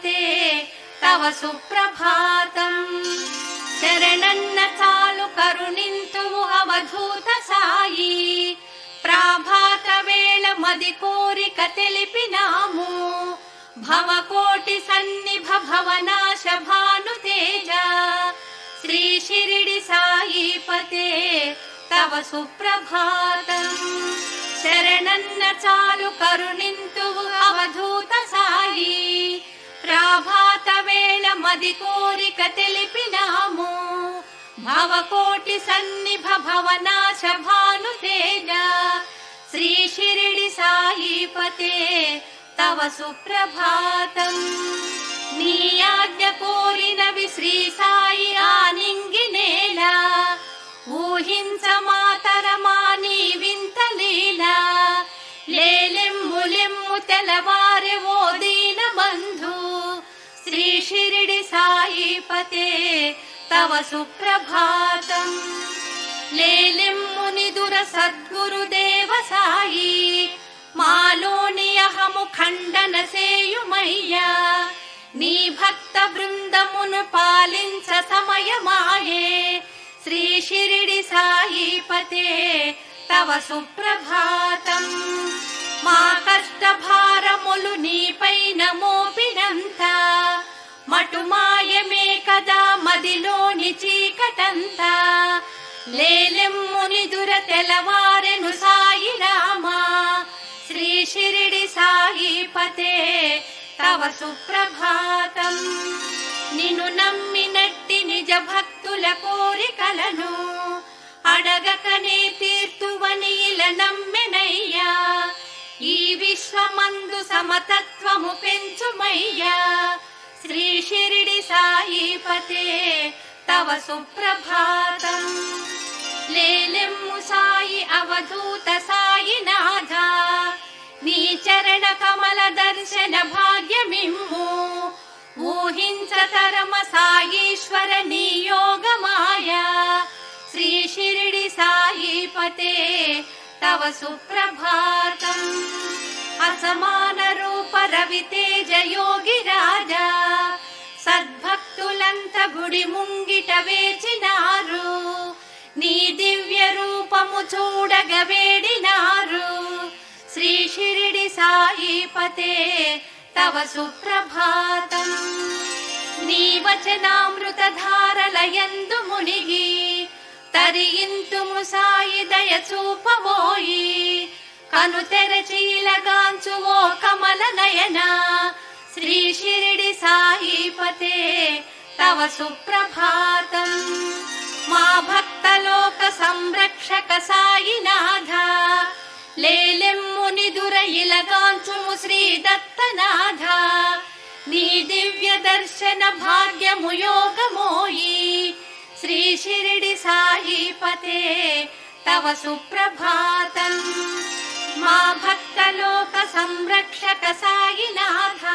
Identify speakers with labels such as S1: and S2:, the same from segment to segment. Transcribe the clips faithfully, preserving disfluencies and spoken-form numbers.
S1: సాయిపతే తవ సుప్రభాతం. శరణన్న చాలు కరుణింతువు అవధూత సాయి, ప్రాభాత వేళ మది కోరిక తెలిపినాము. భవకోటి సన్నిభ భవనాశ భాను తేజ, శ్రీ షిరిడి సాయిపతే తవ సుప్రభాతం. శరణన్న చాలు కరుణింతువు అవధూత సాయి, ప్రాభాత వేళ మది కోరిక తెలిపినాము. భవకోటి సన్నిభ భవనాశ భాను తేజ, శ్రీ షిరిడి సాయిపతే తవ సుప్రభాతం. నీ ఆజ్ఞ కోరినవి శ్రీ సాయి ఆనింగినేల, ఊహించ మాతరమా నీ వింత లీల. లేలెమ్ము లెమ్ము తెలవారె ఓ దీన బంధు, శ్రీ షిరిడి సాయిపతే తవ సుప్రభాతం. లేలెమ్ము నిదుర సద్గురుదేవ సాయి, మాలోని అహము ఖండన సేయుమయ్యా. నీ భక్త బృందమును పాలించ సమయమాయే, శ్రీ షిరిడి సాయిపతే తవ సుప్రభాతం. మా కష్ట భారములు నీపైన మోపినంత, మటుమాయమే కదా మదిలోని చీకటంతా. లేలెమ్ము నిదుర తెలవారెను సాయి రామా, శ్రీ షిరిడి సాయిపతే తవ సుప్రభాతం. నిన్ను నమ్మినట్టి నిజ భక్తుల కోరికలను అడగకనే తీర్తువని ఇలా నమ్మెనయ్యా. ఈ విశ్వమందు సమతత్వము పెంచుమయ్యా, శ్రీ షిరిడి సాయిపతే తవ సుప్రభాతం. లేలెమ్ము సాయి అవధూత సాయినాథ, నీ చరణ కమల దర్శన భాగ్యమిమ్ము. ఊహించ తరమ సాయీశ్వర నీ యోగమాయా, శ్రీ షిరిడి సాయిపతే తవ సుప్రభాతం. అసమాన రూప రవితేజ యోగి రాజా, సద్భక్తులంత గుడి ముంగిట వేచినారు. నీ దివ్య రూపము చూడగ వేడినారు, శ్రీ షిరిడి సాయిపతే తవ సుప్రభాతం. నీ వచనామృత ధారలయందు మునిగి తరింతుము సాయి దయ చూపబోయి. కను తెరచీలగాంచు ఓ కమల నయన, శ్రీ షిరిడి సాయిపతే తవ సుప్రభాతం. మా భక్తలోక సంరక్షక సాయినాథ, లేలెమ్ము నిదుర ఇలగాంచుము శ్రీ దత్తనాథ. నీ దివ్య దర్శన భాగ్యము యోగమోయి, శ్రీ షిరిడి సాయిపతే తవ సుప్రభాతం. మా భక్తలోక సంరక్షక సాయినాథ,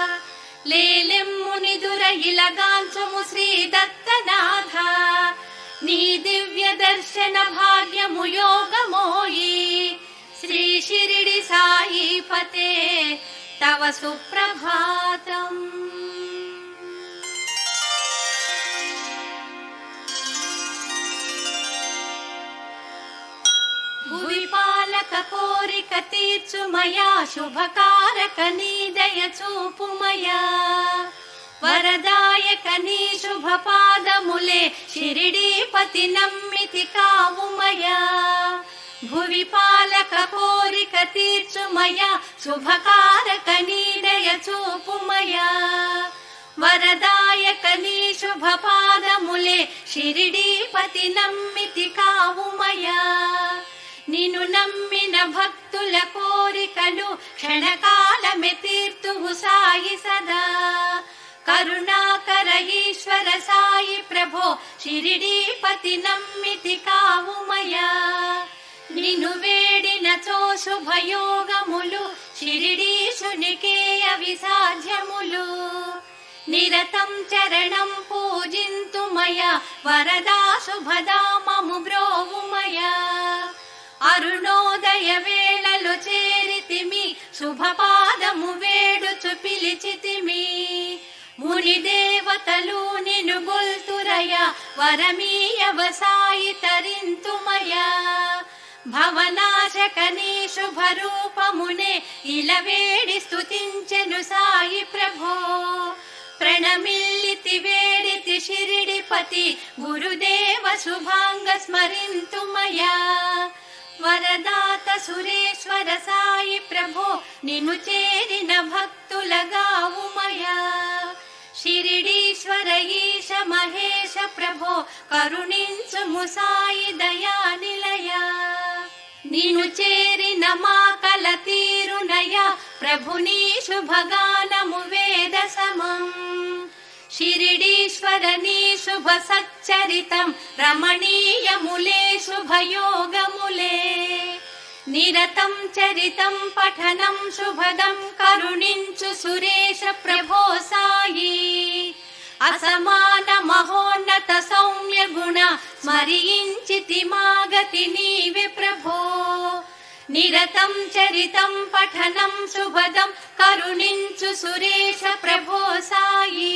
S1: లేలెమ్ము నిదుర ఇలగాంచుము శ్రీ దత్తనాథ. నీ దివ్య దర్శన భాగ్యము యోగమోయి, శ్రీ షిరిడి సాయిపతే తవ సుప్రభాతం. భువి పాలక కోరిక తీర్చుమయా, శుభకారక నీ దయ చూపుమయా. వరదాయక నీ శుభ పాదములే, షిరిడీపతి నమ్మితి కావుమయా. భువి పాలక కోరిక తీర్చుమయా, శుభకారక నీ దయ చూపుమయా. వరదాయక నీ శుభ పాదములే, షిరిడీపతి నమ్మితి కావుమయా. నిన్ను నమ్మిన భక్తుల కోరికలు క్షణకాలమే తీర్తువు సాయి సదా. కరుణాకర ఈశ్వర సాయి ప్రభో, షిరిడీపతి నమ్మితి కావుమయా. నిన్ను వేడిన చో శుభయోగములు, షిరిడీశునికే అవి సాధ్యములు. నిరతం చరణం పూజింతుమయా, వరదా శుభదామము బ్రోవుమయా. అరుణోదయ వేళలో చేరితిమి, శుభపాదము వేడుచు పిలిచితిమి. ముని దేవతలు నిను గొల్తురయ వరమీయవ సాయి తరింతుమయ భవనాశకని శుభరూపమునే ఇలవేడి స్తుతించెను సాయి ప్రభో ప్రణమిల్లితి వేడితి షిరిడిపతి గురుదేవ శుభాంగ స్మరింతుమయా వరదాత సురేశ్వర సాయి ప్రభో నిన్ను చేరిన భక్తులగావుమయా షిరిడీశ్వర ఈశ మహేశ ప్రభో కరుణించుము సాయి దయానిలయ నిన్ను చేరిన మా కల తీరునయ ప్రభుని శుభగానము వేద సమం షిరిడీశ్వర నీ శుభ సచ్చరితం రమణీయములే శుభయోగములే నిరతం చరితం పఠనం శుభదం కరుణించు సురేశ ప్రభో సాయి అసమాన మహోన్నత సౌమ్య గుణ స్మరించితి మాగతి నీవే ప్రభో నిరతం చరితం పఠనం శుభదం కరుణించు సురేశ ప్రభో సాయి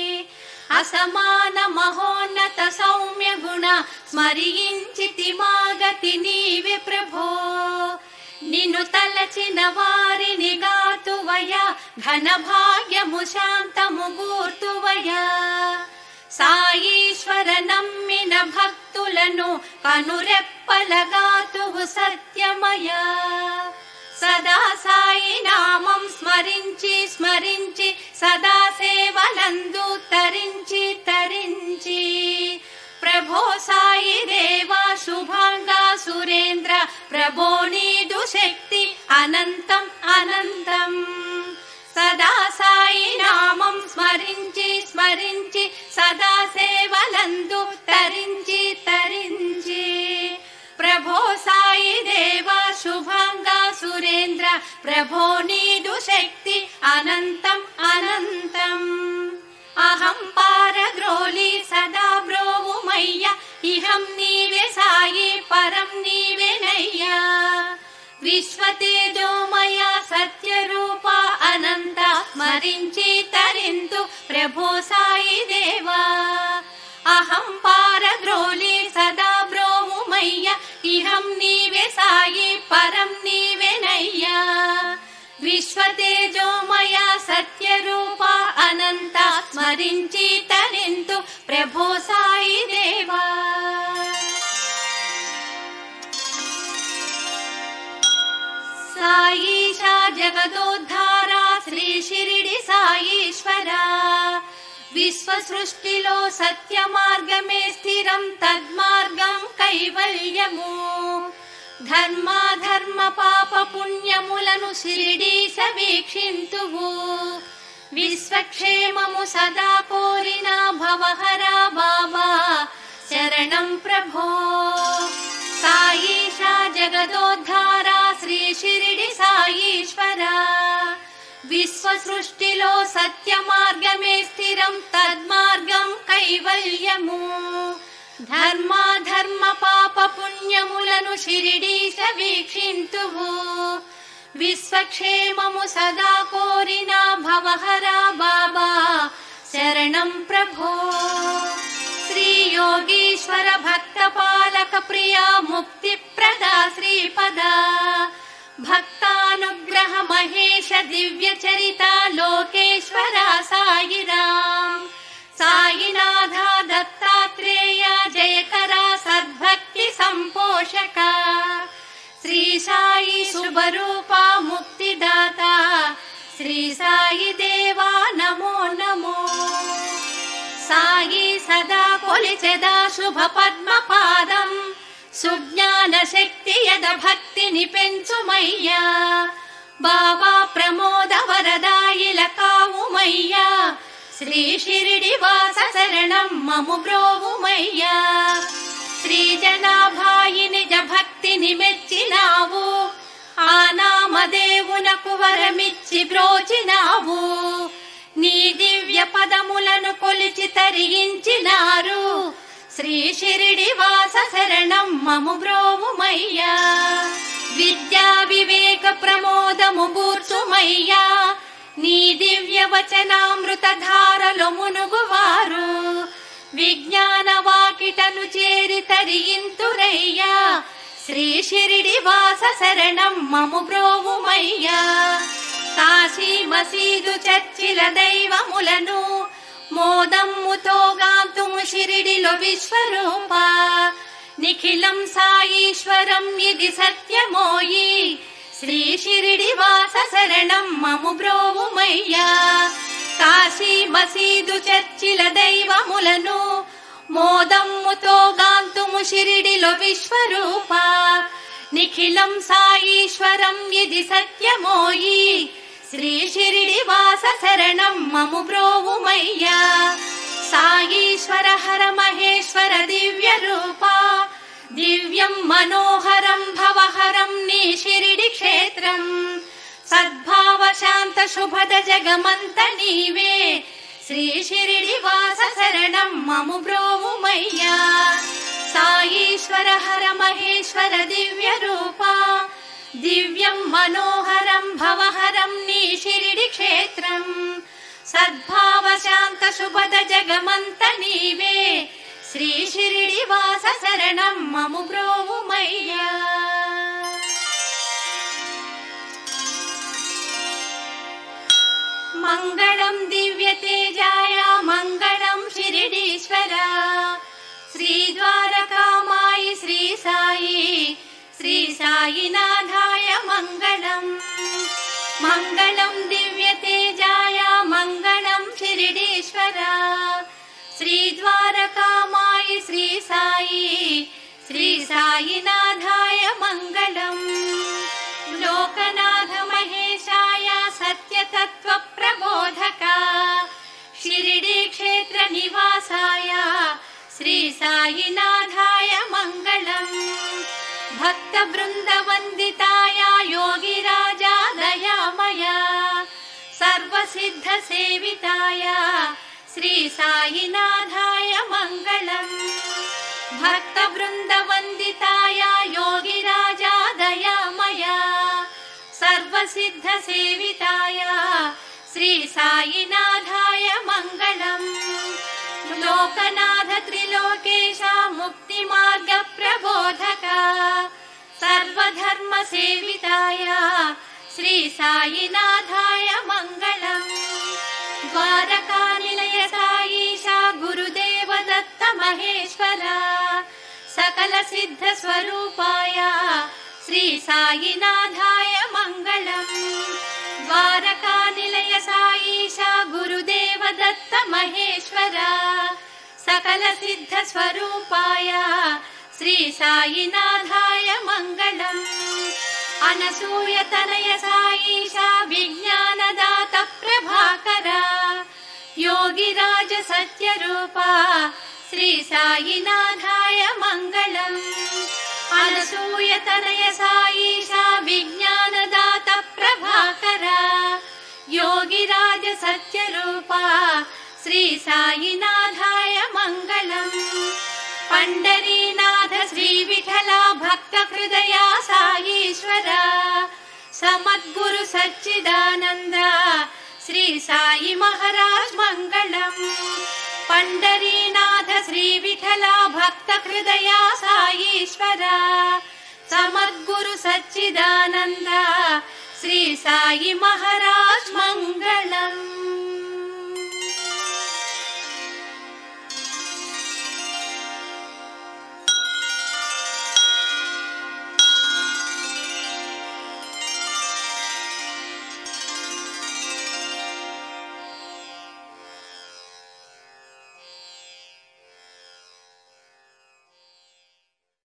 S1: అసమాన మహోన్నత సౌమ్య గుణ స్మరించితి మాగతి నీవే ప్రభో నిన్ను తలచిన వారిని గాతువయా ఘన భాగ్యము శాంతము గూర్తువయా సాయీశ్వర నమ్మిన భక్తులను కనురెప్పలగాతువు సత్యమయా సదా సాయి నామం స్మరించి స్మరించి సదా సేవలందు తరించి తరించి ప్రభో సాయి దేవా శుభాంగా సురేంద్ర ప్రభో నీదు శక్తి అనంతం అనంతం సదా సాయి నామం స్మరించి స్మరించి సదా సేవలందు తరించి తరించి ప్రభో సాయి దేవా శుభాంగా సురేంద్ర ప్రభో నీదు శక్తి అనంతం అనంతం అహం పారద్రోలి సదా బ్రోవుమయ్య ఇహం నీవే సాయి పరం నీవేనయ్యా విశ్వతేజోమయ సత్యరూప అనంత స్మరించి తరింతు ప్రభో సాయి దేవా అహం పారద్రోలి సదా బ్రోవుమయ్య ఇహం నీవే సాయి పరం నీవేనయ్యా విశ్వతేజోమయ సత్యరూప అనంత స్మరించి తరింతు ప్రభో సాయి దేవా సాయీశా జగదోద్ధారా శ్రీ షిరిడి సాయీశ్వరా విశ్వ సృష్టిలో సత్య మార్గమే స్థిరం తద్మార్గం కైవల్యము ధర్మాధర్మ పాప పుణ్యములను షిరిడీశ వీక్షింతువు విశ్వక్షేమము సదా కోరిన భవహరా బాబా శరణం ప్రభో సాయీశా జగదోద్ధారా శ్రీ షిరిడి సాయీశ్వరా విశ్వ సృష్టిలో సత్య మార్గమే స్థిరం తద్మార్గం కైవల్యము ధర్మాధర్మ పాప పుణ్యములను షిరిడీశ వీక్షింతువు విశ్వక్షేమము సదా కోరిన భవహరా బాబా శరణం ప్రభో శ్రీ యోగీశ్వర భక్త పాలక ప్రియా ముక్తి ప్రదా శ్రీపదా భక్తానుగ్రహ మహేశ దివ్య చరిత లోకేశ్వర సాయిరాం సాయినాథ దత్తాత్రేయ జయకరా సద్భక్తి సంపోషక శ్రీ సాయి శుభరూప ముక్తిదాత శ్రీ సాయి దేవా నమో నమో సాయి సదా కొలిచెదా శుభ పద్మ పాదం సుజ్ఞాన శక్తి యద భక్తిని పెంచుమయ్యా బాబా ప్రమోద వరదాయిల కావుమయ్యా శ్రీ షిరిడి వాస శరణం మము బ్రోవుమయ్యా శ్రీ జనాభాయి నిజ భక్తిని మెచ్చినావు ఆ నామదేవునకు వరమిచ్చి బ్రోచినావు నీ దివ్య పదములను కొలిచి తరించినారు శ్రీ షిరిడి వాస శరణం మము బ్రోవుమయ్యా విద్యా వివేక ప్రమోదము గూర్చుమయ్యా నీ దివ్య వచనామృత ధారలు విజ్ఞాన వాకిటను చేరి తరింతురయ్యా శ్రీ షిరిడి వాస శరణం మము బ్రోవుమయ్యా కాశీ మసీదు చర్చిల దైవములను మోదమ్ముతో గాంతుము షిరిడిలో విశ్వరూప నిఖిలం సాయీశ్వరం ఇది సత్యమోయి శ్రీ షిరిడి వాస శరణం మము బ్రోవుమయ్యా కాశీ మసీదు చర్చిల దైవములను మోదమ్ముతో గాంతుము షిరిడిలో విశ్వరూప నిఖిలం సాయీశ్వరం ఇది సత్యమోయి శ్రీ షిరిడి వాస శరణం మము బ్రోవుమయ్యా సాయీశ్వర హర మహేశ్వర దివ్య రూప దివ్యం మనోహరం భవహరం నీ షిరిడి క్షేత్రం సద్భావ శాంత శుభద జగమంత నీవే శ్రీ షిరిడి వాస శరణం మము బ్రోవుమయ్యా సాయీశ్వర హర మహేశ్వర దివ్య రూప దివ్యం మనోహరం భవహరం నీ షిరిడి క్షేత్రం సద్భావ శాంత శుభద జగమంత నీవే శ్రీ షిరిడి వాస శరణం మము బ్రోవుమయ్యా మంగళం దివ్య తేజాయ మంగళం షిరిడీశ్వర శ్రీ ద్వారకామాయి శ్రీ సాయి శ్రీ సాయినాథాయ మంగళం మంగళం దివ్య తేజాయ మంగళం షిరిడీశ్వర శ్రీ ద్వారకామాయి శ్రీ సాయి శ్రీ సాయినాథాయ మంగళం లోకనాథ మహేశాయ సత్యతత్వ ప్రబోధక షిరిడి క్షేత్ర నివాసాయ శ్రీ సాయినాథాయ మంగళం భక్త బృంద వందితాయ యోగిరాజా దయామయ సర్వసిద్ధ సేవితాయ శ్రీ సాయినాథాయ మంగళం భక్త బృంద వందితాయ యోగిరాజా దయామయ సర్వసిద్ధ సేవితాయ శ్రీ సాయినాథాయ మంగళం లోకనాథ త్రిలోకేశ ముక్తి మార్గ ప్రబోధక సర్వధర్మ సేవితాయ శ్రీ సాయినాథాయ మంగళం ద్వారకా నిలయ సాయిష గురుదేవ దత్త మహేశ్వర సకల సిద్ధ స్వరూపాయ శ్రీ సాయినాథాయ మంగళం ద్వారకా నిలయ సాయిష గురుదేవ దత్త మహేశ్వర సకల సిద్ధ స్వరూపాయ శ్రీ సాయినాథాయ మంగళం అనసూయ తనయ సాయిష విజ్ఞానదాత ప్రభాకర యోగిరాజ సత్యరూప శ్రీ సాయినాథాయ మంగళం అనసూయ తనయ సాయిష విజ్ఞానదాత ప్రభాకర యోగిరాజ సత్యరూప శ్రీ సాయినాథాయ మంగళం పండరీనాథ శ్రీ విఠల భక్త హృదయ సాయీశ్వర సమద్గురు సచ్చిదానంద శ్రీ సాయి మహారాజ్ మంగళం పండరీనాథ శ్రీ విఠల భక్త హృదయ సాయీశ్వర సమద్గురు సచ్చిదానంద శ్రీ సాయి మహారాజ్ మంగళం.